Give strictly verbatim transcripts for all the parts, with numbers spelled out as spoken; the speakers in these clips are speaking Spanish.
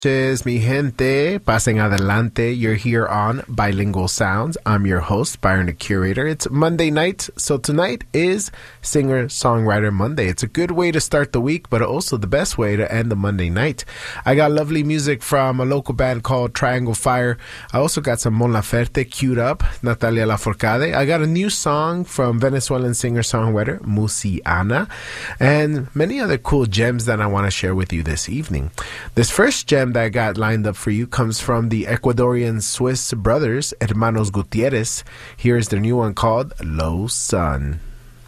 Cheers, mi gente. Pasen adelante. You're here on Bilingual Sounds. I'm your host, Byron the Curator. It's Monday night, so tonight is Singer-Songwriter Monday. It's a good way to start the week, but also the best way to end the Monday night. I got lovely music from a local band called Triangle Fire. I also got some Mon Laferte queued up, Natalia Lafourcade. I got a new song from Venezuelan singer-songwriter Musiana, and many other cool gems that I want to share with you this evening. This first gem that I got lined up for you comes from the Ecuadorian Swiss brothers, Hermanos Gutierrez. Here's their new one called Low Sun.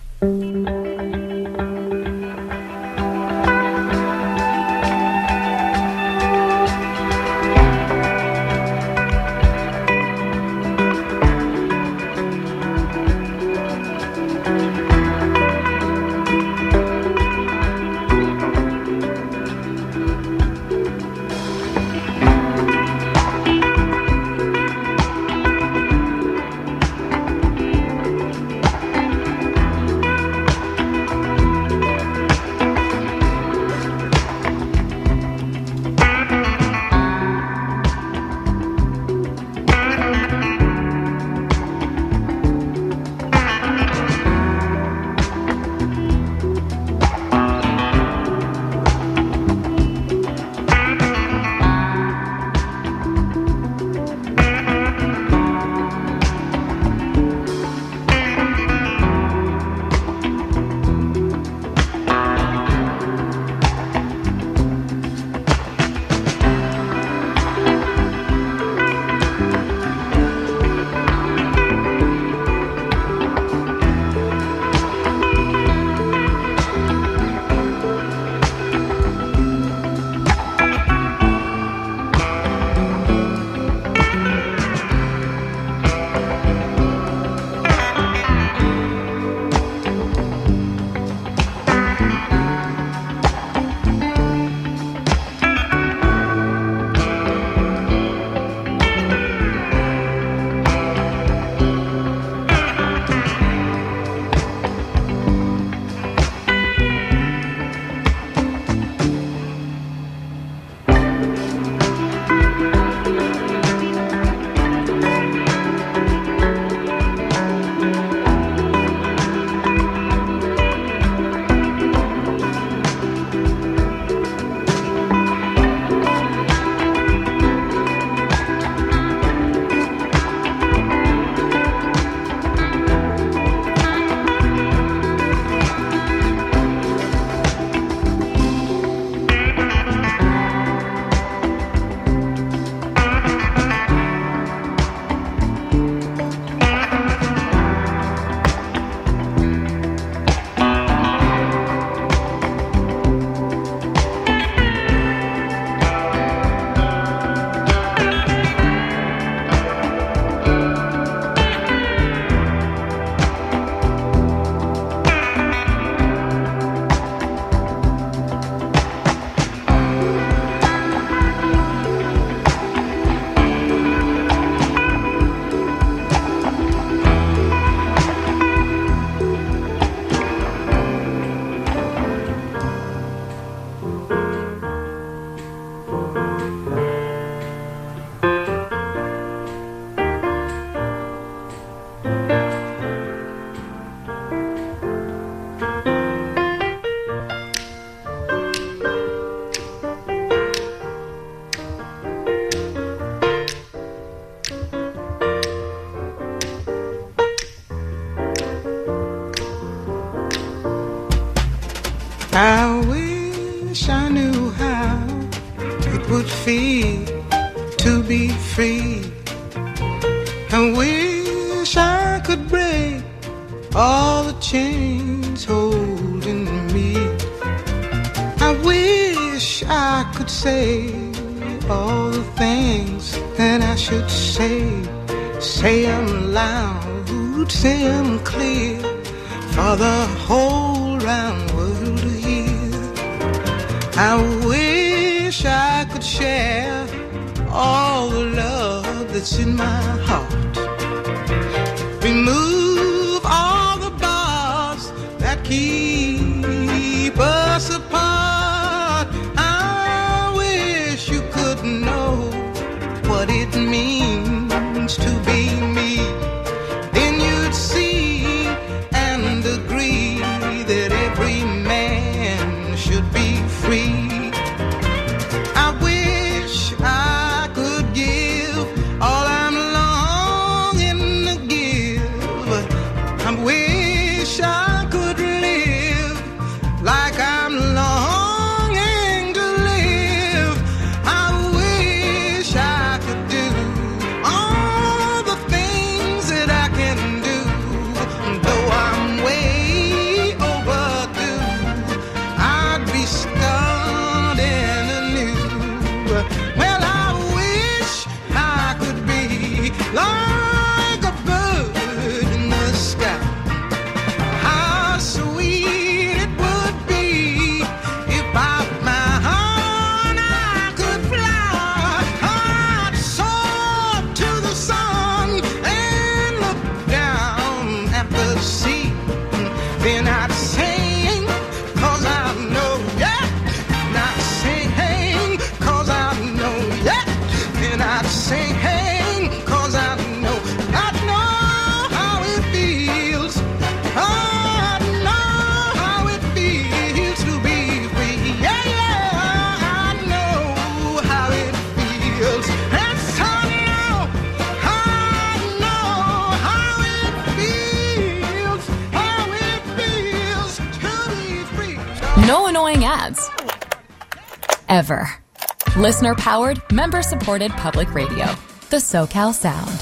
I wish I knew how it would feel to be free. I wish I could break all the chains holding me. I wish I could say all the things that I should say. Say them loud, say them clear, for the whole round world to hear. I wish I could share all the love that's in my heart. Remove all the bars that keep us apart. I wish you could what it means to be me, then you'd see and agree that every man should be free. I wish I could give all I'm longing to give. I wish I could live like I'm longing to live. I wish I could do all the things that I can do, though I'm way overdue. I'd be starting anew. Well, I wish I could be like a bird in the sky. How sweet it would be if by my heart I could fly. I'd soar to the sun and look down at the sea. Then I'd sing, cause I know, yeah. And I'd sing, cause I know, yeah. Then I'd sing, cause I know, I know how it feels. I know how it feels to be free. Yeah, yeah, I know how it feels. Yes, I know, I know how it feels, how it feels to be free. No annoying ads. Ever. Listener powered, member supported public radio. The SoCal Sound.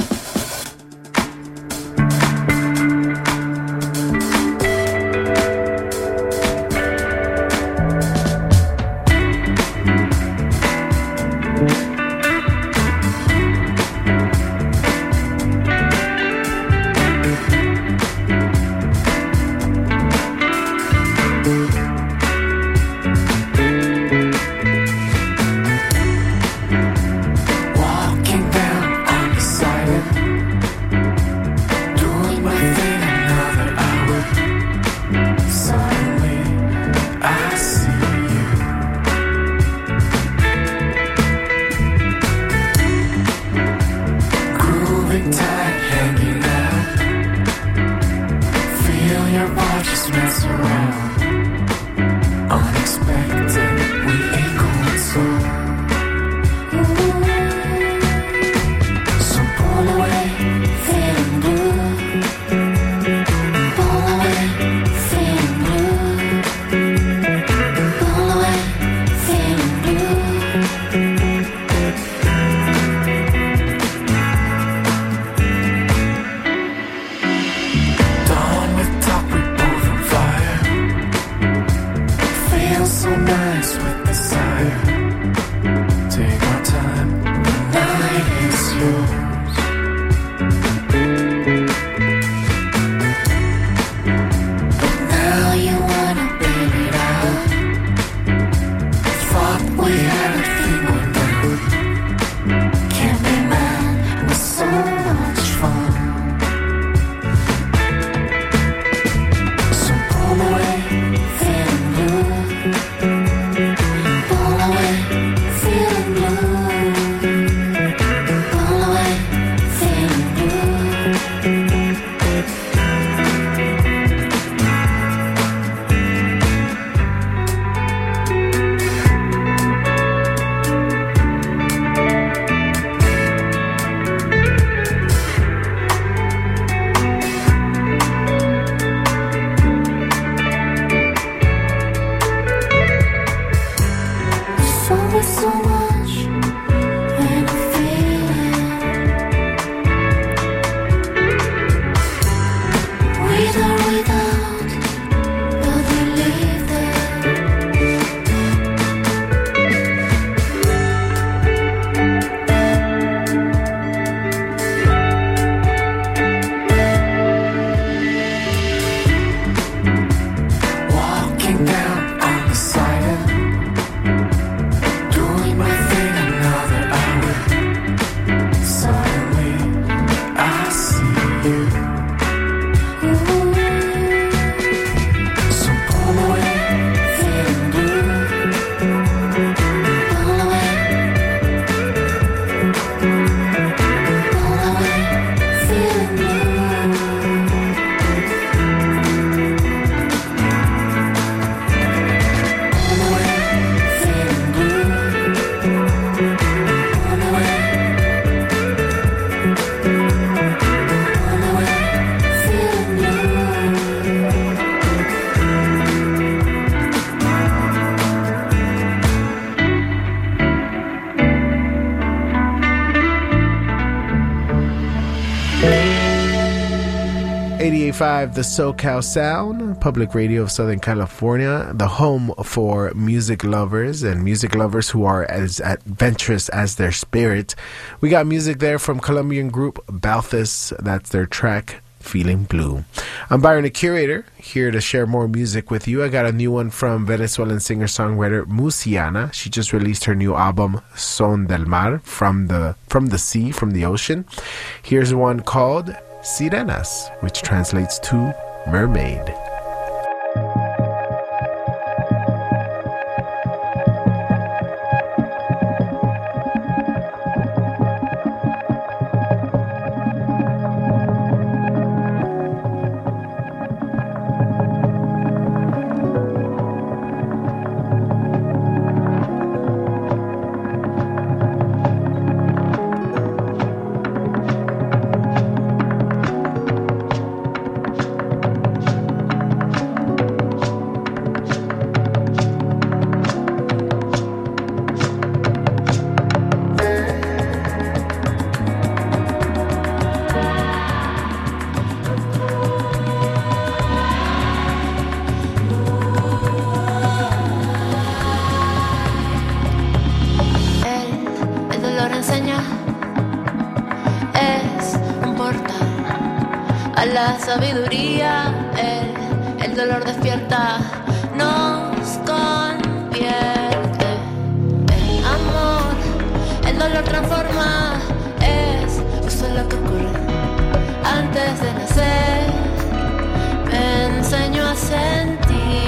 Walking down on the silent eighty-eight point five The SoCal Sound, public radio of Southern California, the home for music lovers and music lovers who are as adventurous as their spirit. We got music there from Colombian group Balthus. That's their track, Feeling Blue. I'm Byron, the curator, here to share more music with you. I got a new one from Venezuelan singer-songwriter Musiana. She just released her new album, Son del Mar, from the, from the sea, from the ocean. Here's one called Sirenas, which translates to mermaid. Sabiduría, el, el dolor despierta, nos convierte. El amor, el dolor transforma, es justo lo que ocurre antes de nacer. Me enseño a sentir.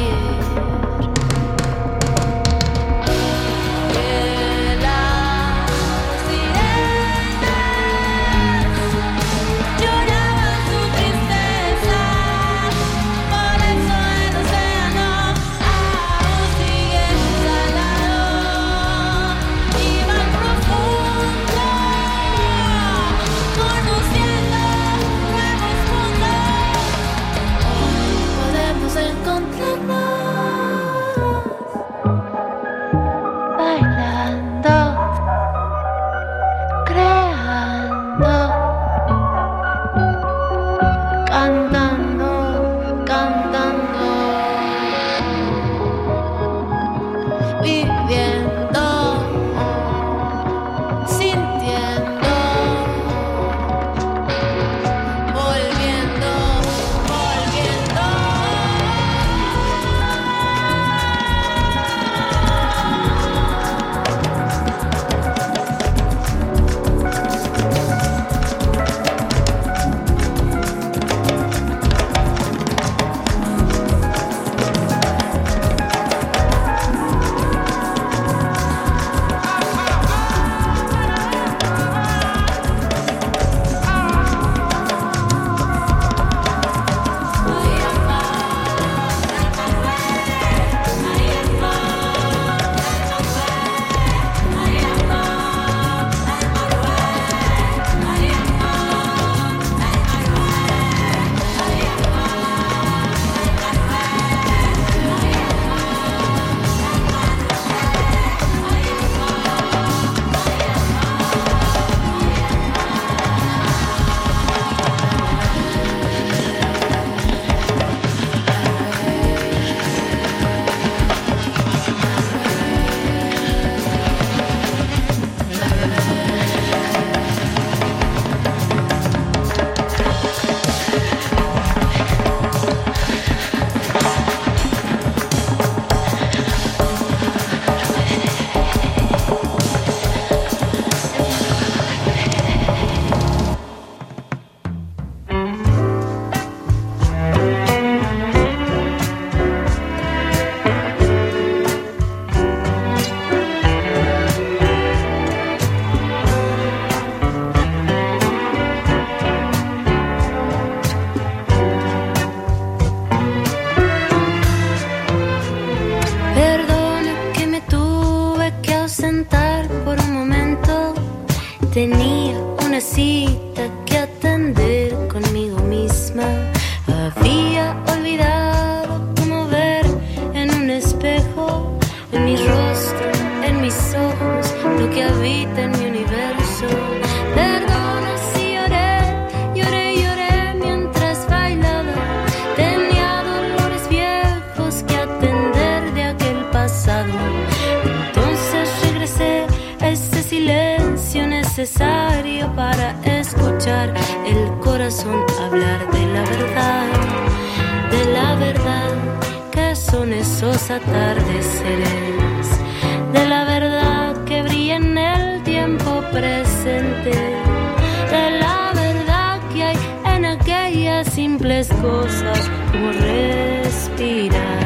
Tenía una cita que atender conmigo misma. Había olvidado cómo ver en un espejo, en mi rostro, en mis ojos, lo que habita en mi universo. Perdona si lloré, lloré, lloré mientras bailaba. necesario para escuchar el corazón hablar de la verdad, de la verdad que son esos atardeceres, de la verdad que brilla en el tiempo presente, de la verdad que hay en aquellas simples cosas como respirar.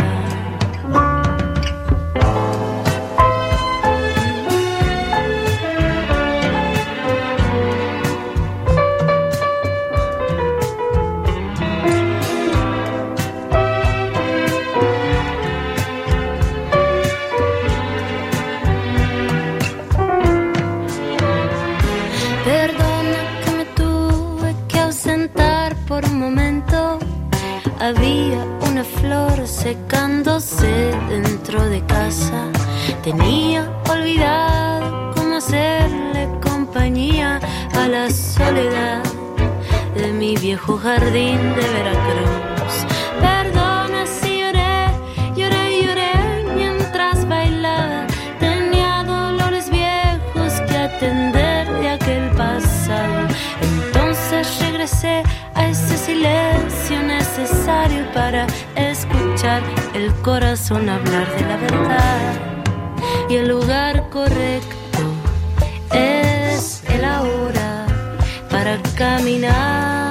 Había una flor secándose dentro de casa. Tenía olvidado cómo hacerle compañía a la soledad de mi viejo jardín de Veracruz. Perdona si lloré, lloré, lloré mientras bailaba. Tenía dolores viejos que atender de aquel pasado. Entonces regresé a ese silencio necesario para escuchar el corazón hablar de la verdad. Y el lugar correcto es el ahora para caminar.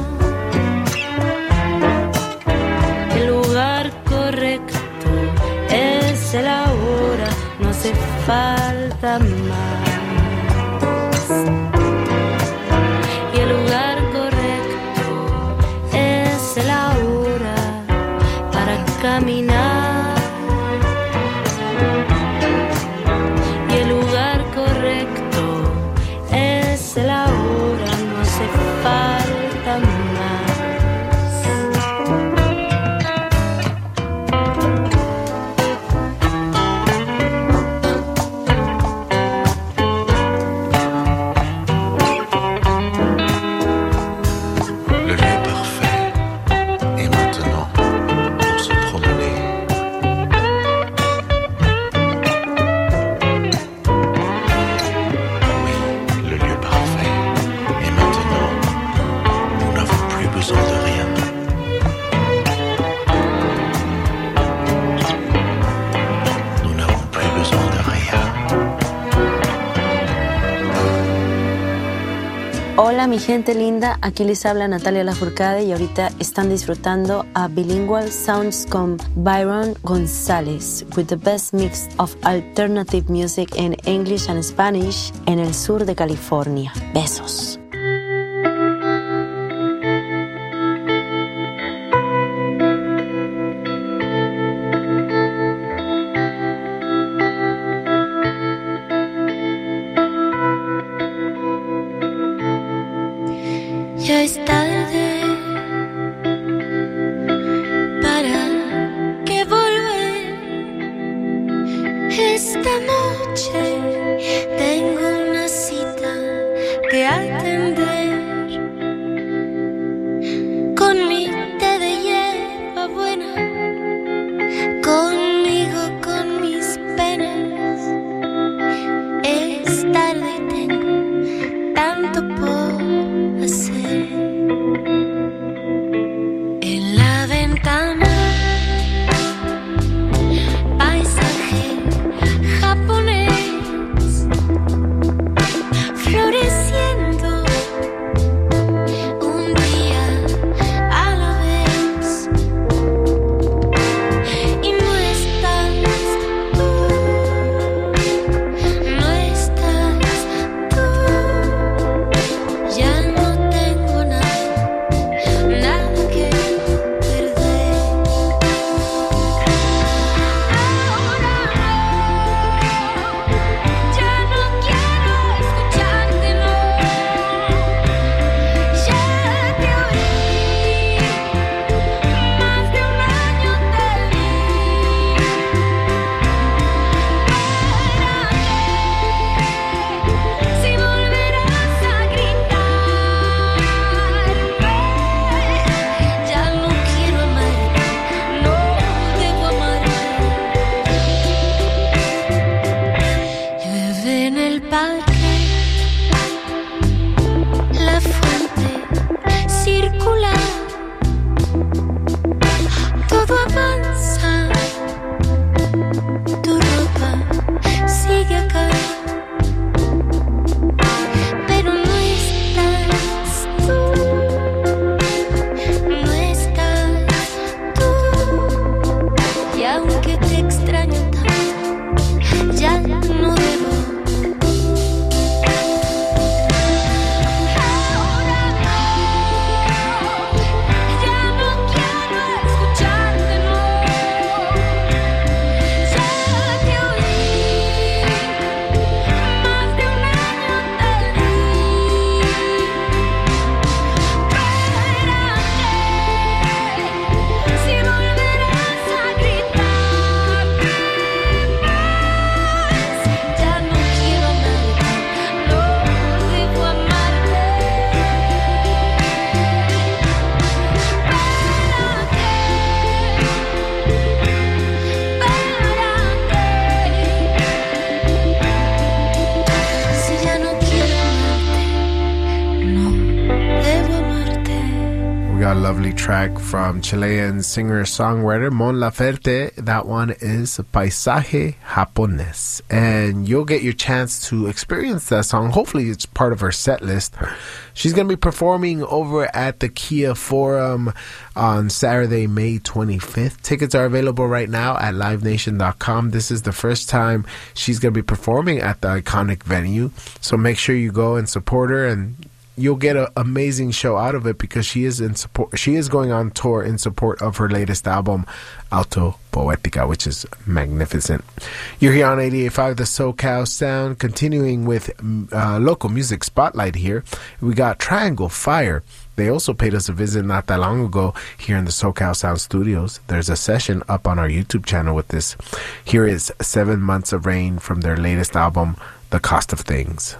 El lugar correcto es el ahora, no hace falta más. Y el lugar la hora para caminar. Y el lugar correcto es la hora, no hace falta más. Hola mi gente linda, aquí les habla Natalia Lafourcade y ahorita están disfrutando a Bilingual Sounds con Byron González with the best mix of alternative music in English and Spanish en el sur de California. Besos. Ya es tarde para que volver. Esta noche tengo una cita que atender con mi té de hierba buena, conmigo, con mis penas. Es tarde y tengo tanto por hacer. En la ventana, paisaje japonés, floreciendo la fuente circular. Todo avanza, tu ropa sigue acá, pero no estás tú, no estás tú. Y aunque te extraño tanto, ya no debo. A lovely track from Chilean singer-songwriter Mon Laferte. That one is Paisaje Japonés. And you'll get your chance to experience that song. Hopefully it's part of her set list. She's going to be performing over at the Kia Forum on Saturday, May twenty-fifth. Tickets are available right now at live nation dot com. This is the first time she's going to be performing at the iconic venue. So make sure you go and support her, and you'll get an amazing show out of it because she is in support. She is going on tour in support of her latest album, Auto Poetica, which is magnificent. You're here on eighty-eight point five The SoCal Sound, continuing with uh, local music spotlight here. We got Triangle Fire. They also paid us a visit not that long ago here in the SoCal Sound Studios. There's a session up on our YouTube channel with this. Here is Seven Months of Rain from their latest album, The Cost of Things.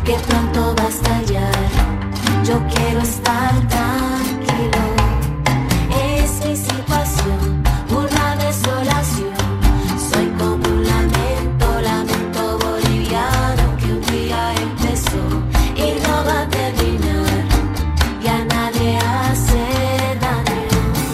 que pronto va a estallar. Yo quiero estar tranquilo. Es mi situación, una desolación. Soy como un lamento, lamento boliviano que un día empezó y no va a terminar. Y a nadie hace daño.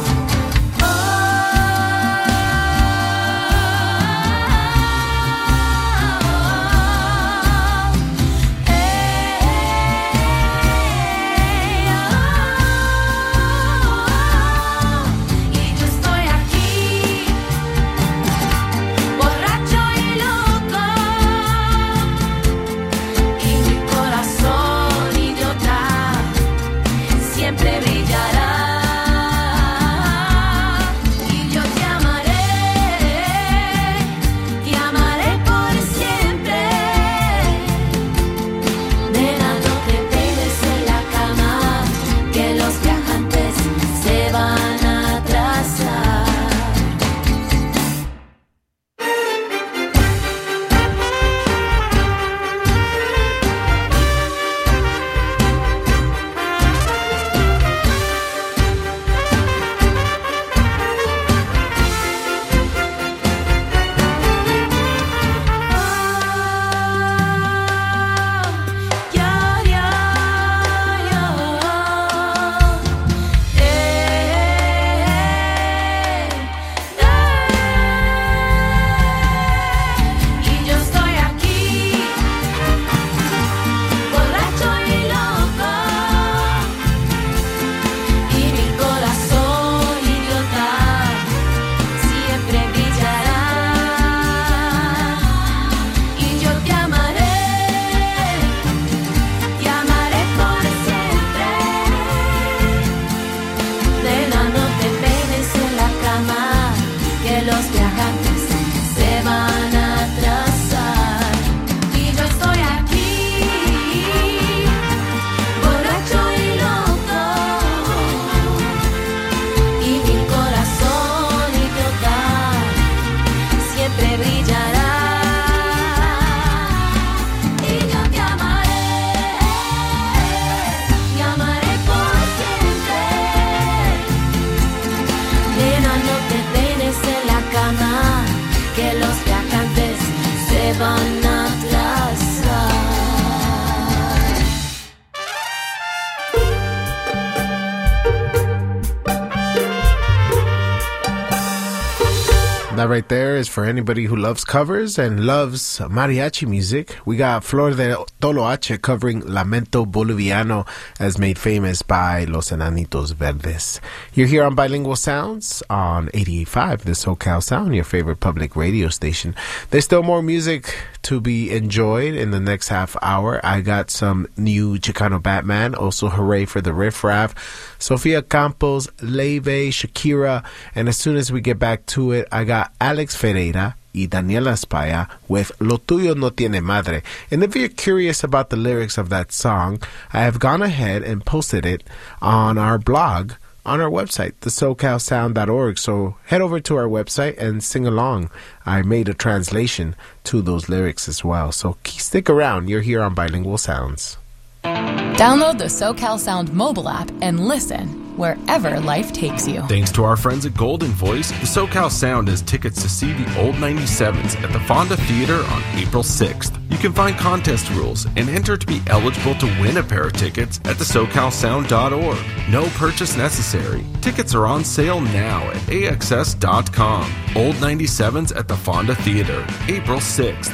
That right there is for anybody who loves covers and loves mariachi music. We got Flor de Toloache covering Lamento Boliviano, as made famous by Los Enanitos Verdes. You're here on Bilingual Sounds on eighty-eight point five, the SoCal Sound, your favorite public radio station. There's still more music to be enjoyed in the next half hour. I got some new Chicano Batman, also hooray for the Riff Raff, Sofia Campos, Leve, Shakira, and as soon as we get back to it, I got Alex Ferreira y Daniela Spaya with Lo Tuyo No Tiene Madre. And if you're curious about the lyrics of that song, I have gone ahead and posted it on our blog on our website, the so cal sound dot org. So head over to our website and sing along. I made a translation to those lyrics as well. So stick around. You're here on Bilingual Sounds. Download the SoCal Sound mobile app and listen wherever life takes you. Thanks to our friends at Golden Voice, the SoCal Sound has tickets to see the Old ninety-sevens at the Fonda Theater on April sixth. You can find contest rules and enter to be eligible to win a pair of tickets at the so cal sound dot org. No purchase necessary. Tickets are on sale now at A X S dot com. Old ninety-sevens at the Fonda Theater, April sixth.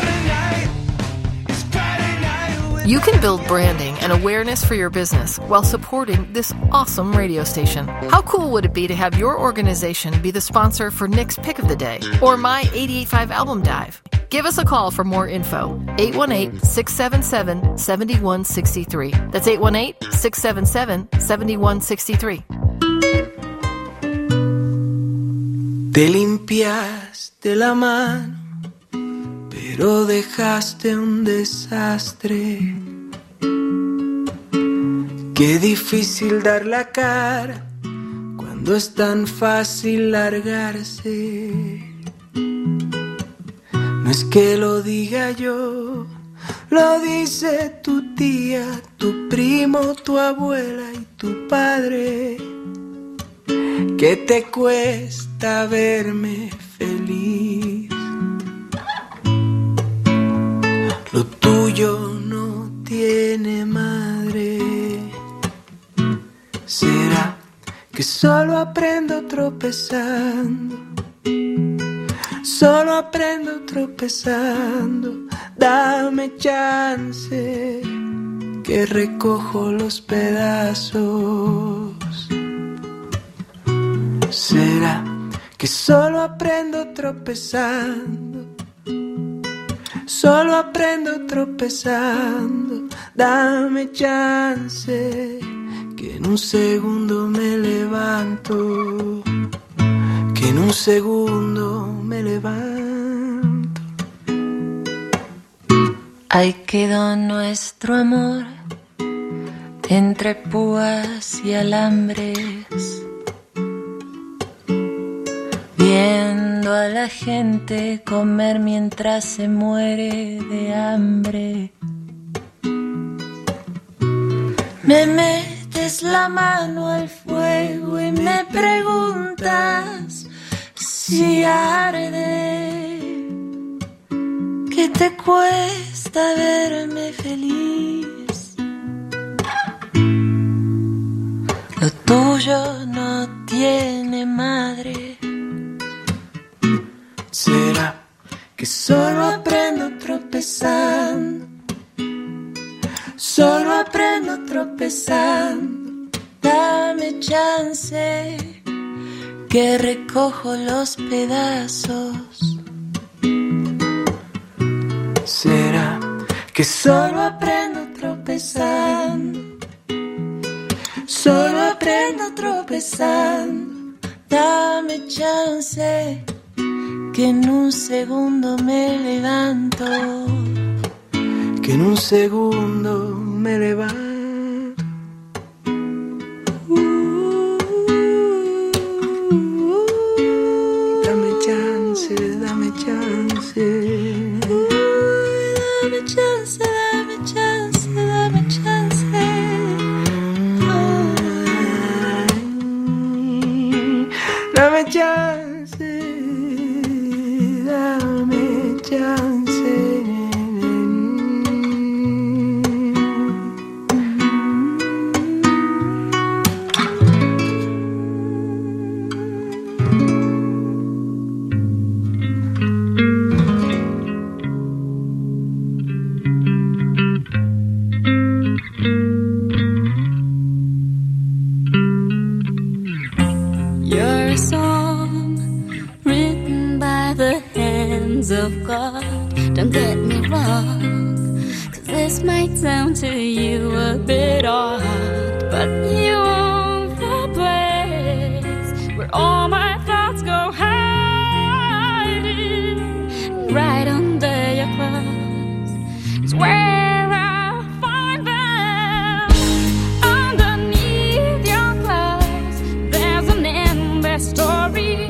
You can build branding and awareness for your business while supporting this awesome radio station. How cool would it be to have your organization be the sponsor for Nick's Pick of the Day or my eighty-eight point five Album Dive? Give us a call for more info. eight one eight, six seven seven, seven one six three. That's eight one eight, six seven seven, seven one six three. Te limpiaste la mano, pero dejaste un desastre. Qué difícil dar la cara cuando es tan fácil largarse. No es que lo diga yo, Lo dice tu tía, tu primo, tu abuela y tu padre, que te cuesta verme feliz. Lo tuyo no tiene madre. ¿Será que solo aprendo tropezando? Solo aprendo tropezando. Dame chance, que recojo los pedazos. ¿Será que solo aprendo tropezando? Solo aprendo tropezando. Dame chance, que en un segundo me levanto. Que en un segundo me levanto. Ahí quedó nuestro amor entre púas y alambres, viendo a la gente comer mientras se muere de hambre. Me metes la mano al fuego y me preguntas si arde. ¿Qué te cuesta verme feliz? Lo tuyo no tiene madre. ¿Será que solo aprendo tropezando? Solo aprendo tropezando. Dame chance, que recojo los pedazos. ¿Será que solo aprendo tropezando? Solo aprendo tropezando. Dame chance, que en un segundo me levanto. Que en un segundo me levanto. Uh, dame chance, dame chance. Dame chance, dame chance, dame chance. Dame chance, dame chance. Of God, don't get me wrong, 'cause this might sound to you a bit odd, but you own the place where all my thoughts go hiding. Right under your clothes is where I find them. Underneath your clothes there's an endless story.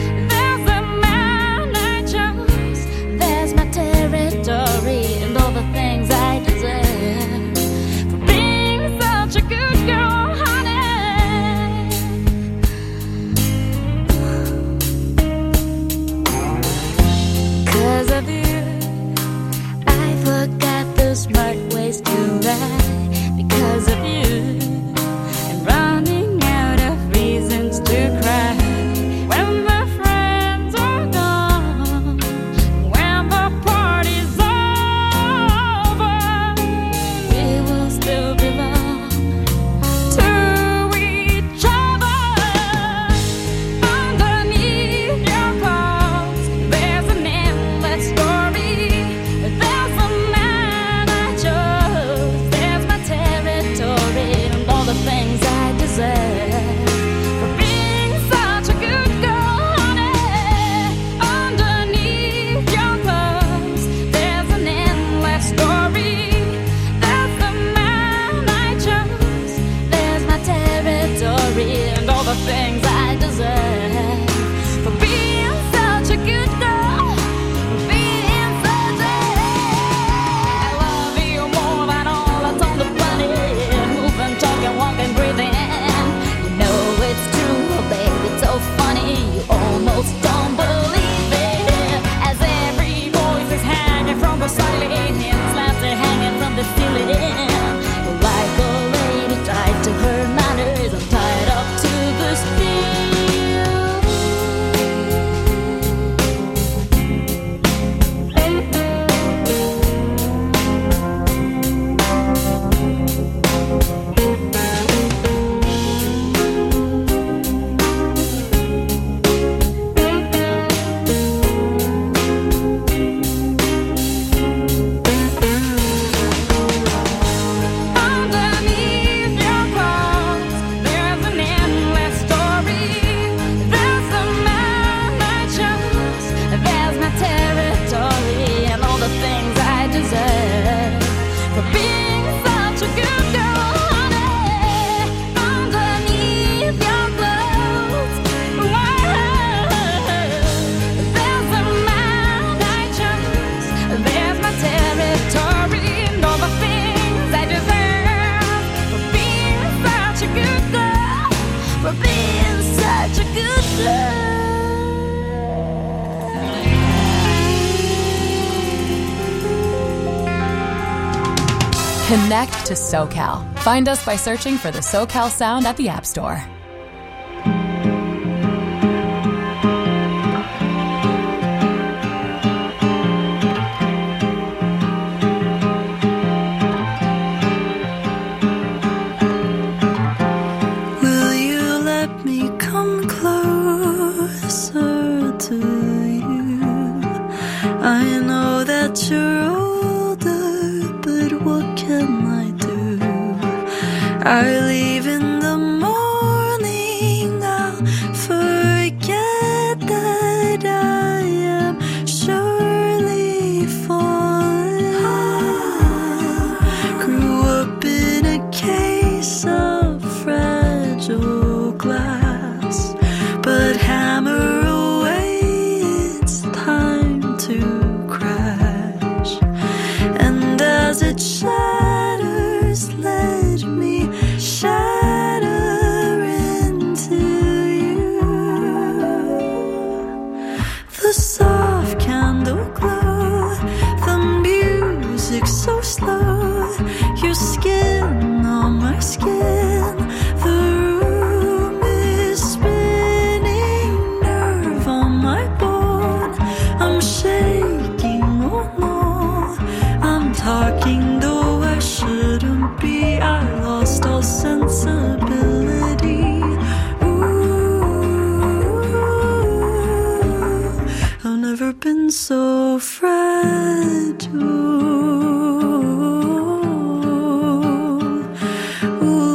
Territory and all the things I deserve for being such a good girl. being such a good girl, honey. Underneath your clothes, there's a mind I choose. There's my territory, and all the things I deserve for being such a good girl, for being such a good girl. Connect to SoCal. Find us by searching for the SoCal Sound at the App Store. Will you let me come closer to you? I know that you're older, but what can I do? I leave in the morning, I'll forget that I am surely falling. Grew up in a case of fragile glass, but hammer away, it's time to crash. And as it shatters, let me shatter into you. The soft candle glow, the music so slow, your skin on my skin, the room is spinning, nerve on my bone. I'm shaking, oh no, I'm talking though I shouldn't be. I lost all sensibility. Ooh, I've never been so fragile.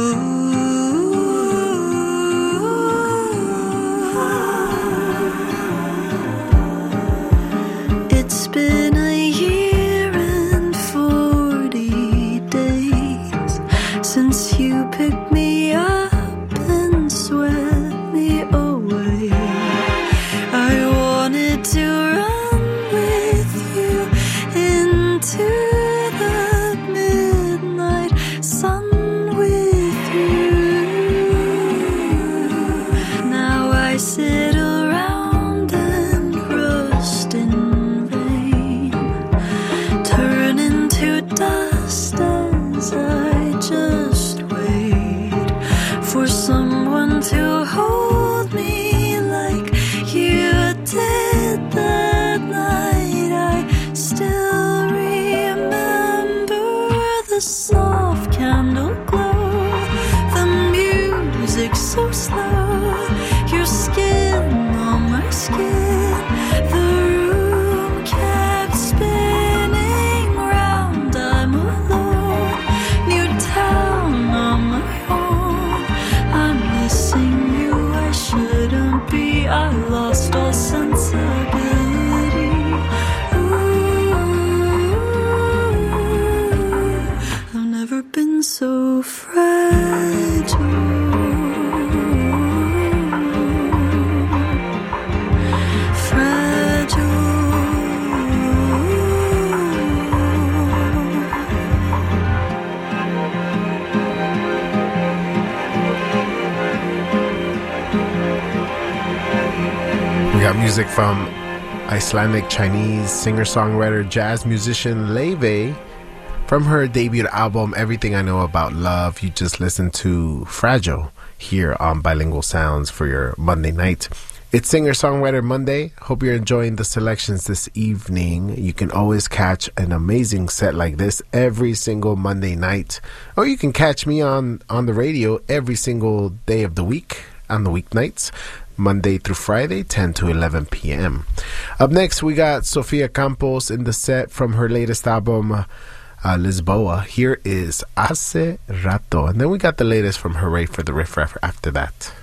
Ooh. It's been a year and forty days since you picked me up and swept me away. I wanted to run with you into the midnight sun with you. Now I sit around and rust in rain, turn into dust as I just wait for someone to hold me like you did that night. I still remember the soft candle glow, the music so slow, your skin on my skin, the room kept spinning round. I'm alone, new town on my own. I'm missing you, I shouldn't be. I lost all sensibility. Ooh, I've never been so fragile. We got music from Icelandic Chinese singer-songwriter jazz musician Leve from her debut album Everything I Know About Love. You just listened to Fragile here on Bilingual Sounds for your Monday night. It's Singer-Songwriter Monday. Hope you're enjoying the selections this evening. You can always catch an amazing set like this every single Monday night. Or you can catch me on, on the radio every single day of the week on the weeknights, Monday through Friday, ten to eleven p.m. Up next, we got Sofia Campos in the set from her latest album, uh, Lisboa. Here is Hace Rato. And then we got the latest from Hooray for the Riff Raff after that.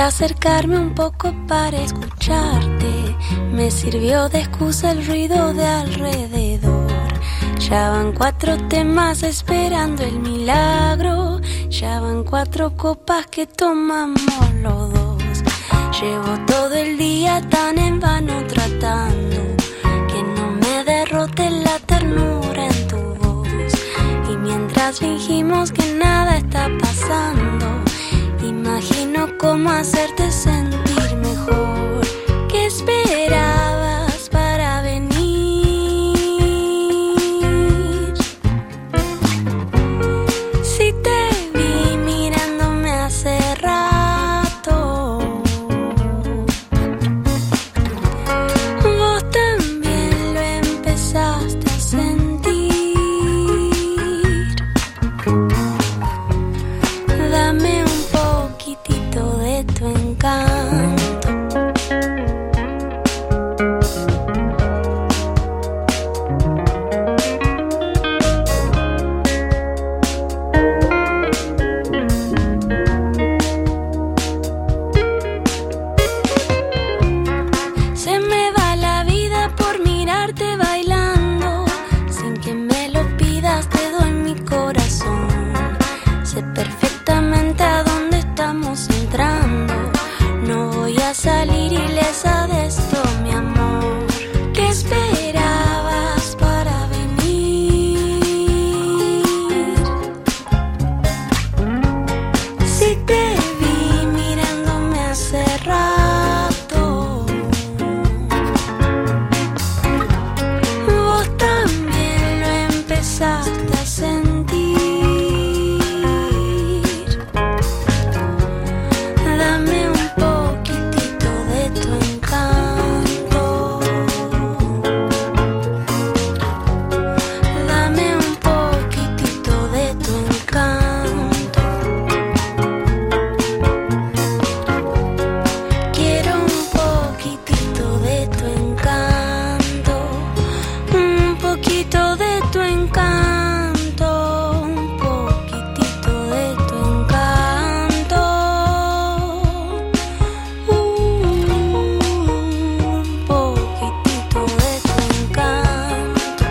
acercarme un poco para escucharte. Me sirvió de excusa el ruido de alrededor. Ya van cuatro temas esperando el milagro. Ya van cuatro copas que tomamos los dos. Llevo todo el día tan en vano tratando que no me derrote la ternura en tu voz. Y mientras fingimos que nada está pasando, imagino cómo hacerte sentir mejor. ¿Qué esperabas para venir? Si te vi mirándome hace rato, vos también lo empezaste a sentir. Dame un poquitito de tu encanto. Se me va la vida por mirarte bailando. Sin que me lo pidas te doy mi corazón. Sé perfectamente a dónde estamos entrando. No voy a salir ilesa de esto, mi amor. ¿Qué esperabas para venir? Si te vi mirándome hace rato, vos también lo empezaste a sentir. Dame un poquitito de tu encanto. Dame un poquitito de tu encanto. Quiero un poquitito de tu encanto. Un poquito de tu encanto. Un poquitito de tu encanto. Un poquitito de tu encanto.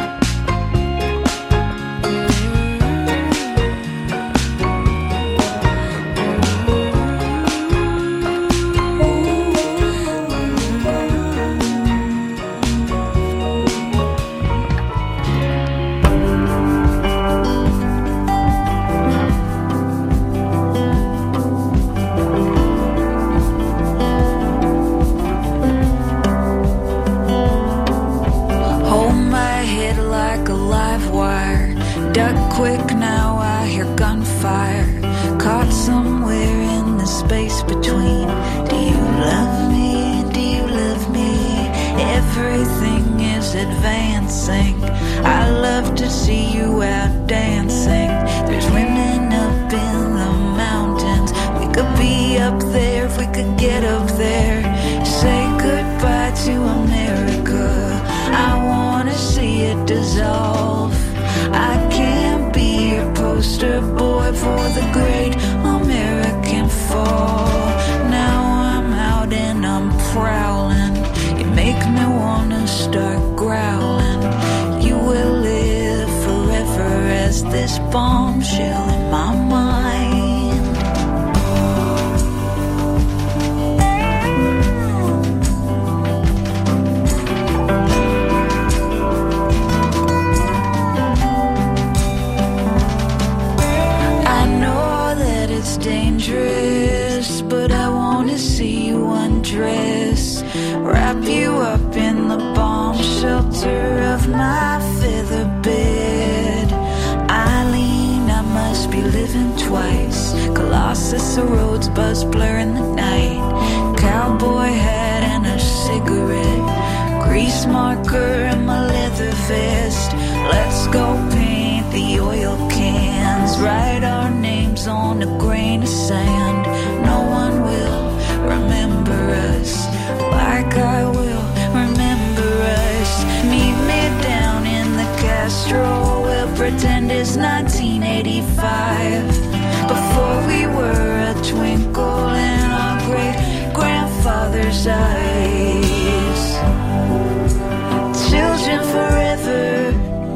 Hold my head like a live wire. Duck quick now, I hear gunfire. Caught somewhere in the space between. Do you love me? Do you love me? Everything is advancing. I love to see you out dancing. There's women up in the mountains. We could be up there if we could get up there. Say goodbye to America. I wanna see it dissolve. I can't be your poster boy for the great American fall. Now I'm out and I'm prowling. You make me wanna start growling. You will live forever as this bombshell in my mind. I know that it's dangerous, but I wanna see you undress. Wrap you up in the bomb shelter of my feather bed. Eileen, I must be living twice. Colossus, the roads buzz blur in the night. Cowboy hat and a cigarette. Grease marker in my leather vest. Let's go paint the oil cans. Write our names on a grain of sand. No one will remember us like I will remember us. Meet me down in the Castro. We'll pretend it's nineteen eighty-five. Before we were a twinkle in our other's eyes. Children forever.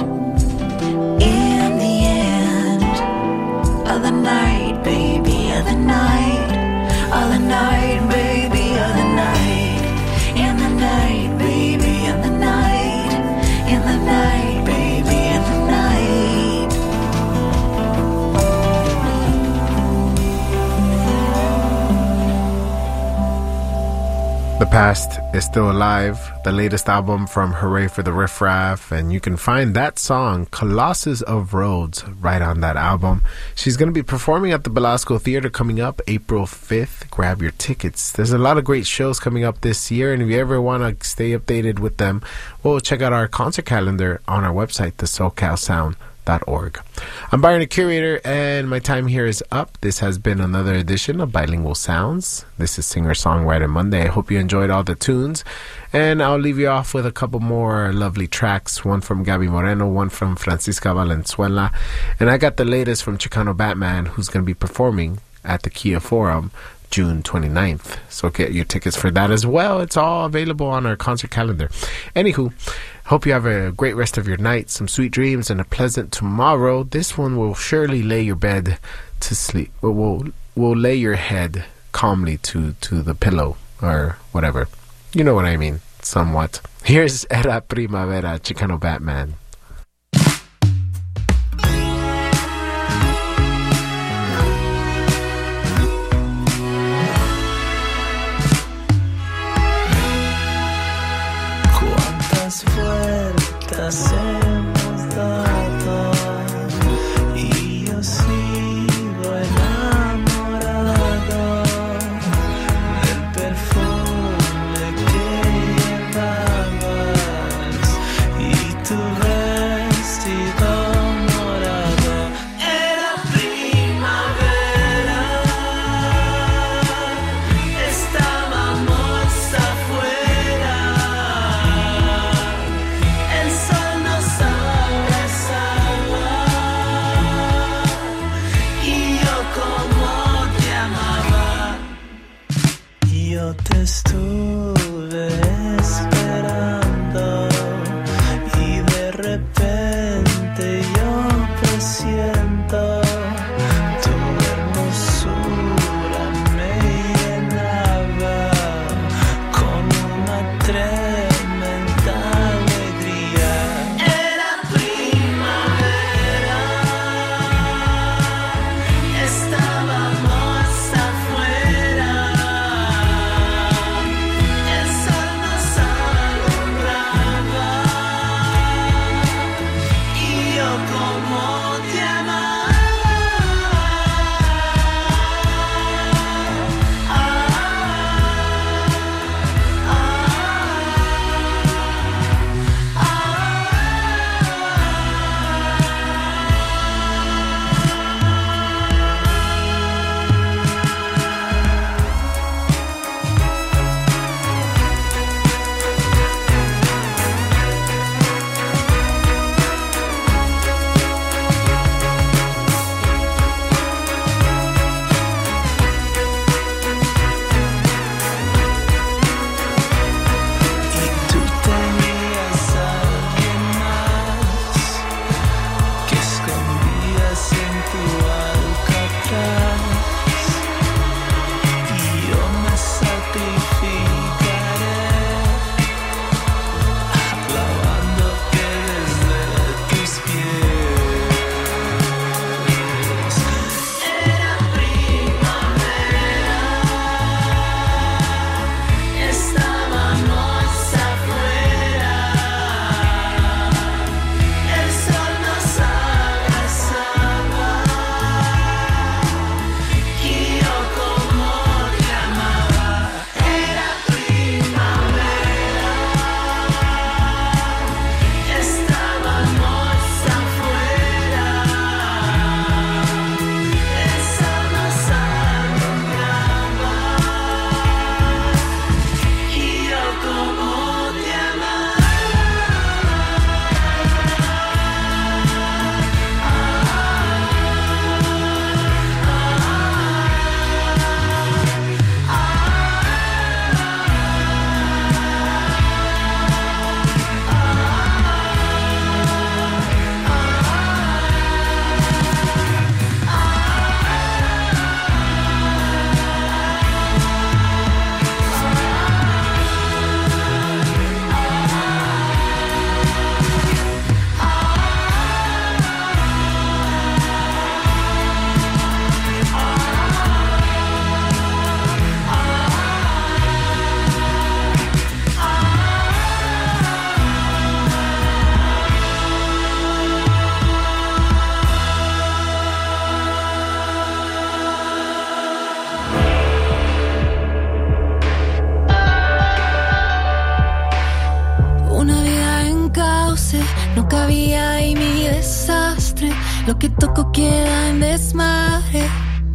In the end of the night, baby, of the night, of the night, baby, of the night, in the night, baby, in the night, in the night, baby, in the night. The Past is Still Alive, the latest album from Hooray for the Riff Raff, and you can find that song, Colossus of Rhodes, right on that album. She's going to be performing at the Belasco Theater coming up April fifth. Grab your tickets. There's a lot of great shows coming up this year, and if you ever want to stay updated with them, well, check out our concert calendar on our website, the socal sound dot org. I'm Byron, the curator, and my time here is up. This has been another edition of Bilingual Sounds. This is Singer-Songwriter Monday. I hope you enjoyed all the tunes, and I'll leave you off with a couple more lovely tracks, one from Gaby Moreno, one from Francisca Valenzuela, and I got the latest from Chicano Batman, who's going to be performing at the Kia Forum June twenty-ninth. So get your tickets for that as well. It's all available on our concert calendar. Anywho, hope you have a great rest of your night, some sweet dreams, and a pleasant tomorrow. This one will surely lay your bed to sleep. Will will will lay your head calmly to, to the pillow or whatever. You know what I mean, somewhat. Here's Era Primavera, Chicano Batman. Vueltas hemos dado y yo sigo enamorado del perfume que llevabas y tu vestido morado. Era primavera, estábamos afuera. El sol nos frase no cabía y mi desastre. Lo que toco queda en desmadre.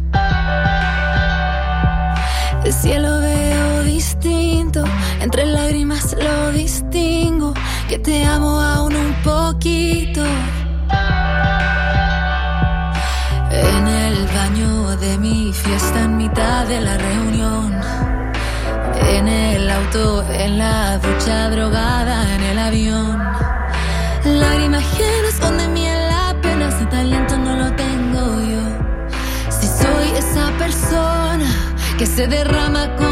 El cielo veo distinto, entre lágrimas lo distingo, que te amo aún un poquito. En el baño de mi fiesta, en mitad de la reunión, en el auto, en la ducha, drogada, en el avión. Lágrimas llenas son de miel, apenas de talento no lo tengo yo. Si soy esa persona que se derrama con